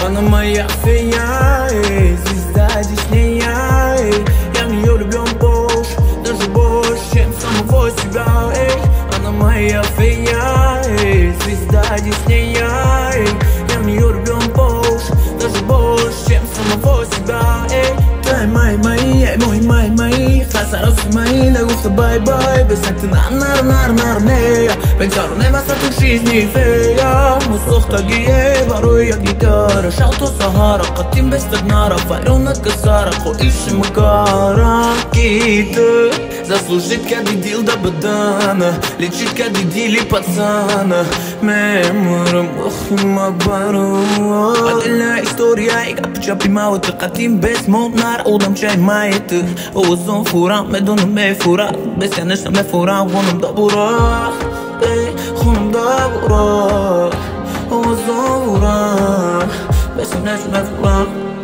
Она моя фея, звезда Диснея, я в нее влюблен больше, даже больше, чем самого себя. Она моя фея, звезда Диснея, я в нее влюблен больше, даже больше, чем самого себя. Твои мои, хасаросы мои, да гуфта бай-бай. Без ты нар-нар-нар-нар-нея, pensar nevasta tu жизни фея. Мусохта гие, варой я гитара, шалто сахара, катим без тагнара, файрона касара, ко иши макара. Киты, заслужит кади дил да бадана, лечит кади дили пацана. Меморам охима бару. Отдельная история, и как пча примала, ты катим без монар, удам чай майты. Озон фура, медона ме фура, без я нешна ме фура, вонам да бура. Хунам да бура, озон фура, без я нешна ме фура.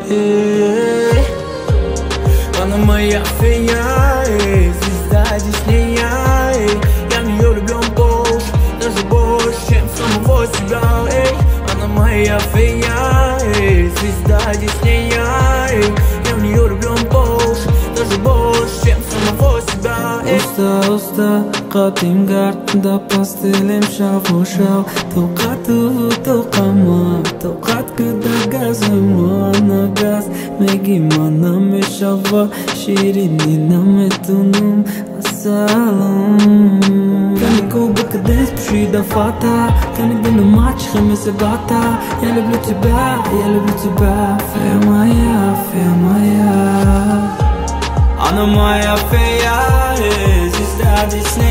Она моя фея, звезда Диснея, я в нее влюблен больше, даже больше, чем самого себя. Она моя фея, звезда Диснея, я в нее влюблен больше, даже больше, чем самого себя. Usta, qatim garda pastelim shafu shaw. Toqatu, toqama, toqat kuda gazma na gaz. Megi mana meshava, shirini na metunum asalam. Kani go bukades pshida fata, kani bina match khamis bata. Ya lublю тебя, фея моя. Она моя фея, звезда Диснея.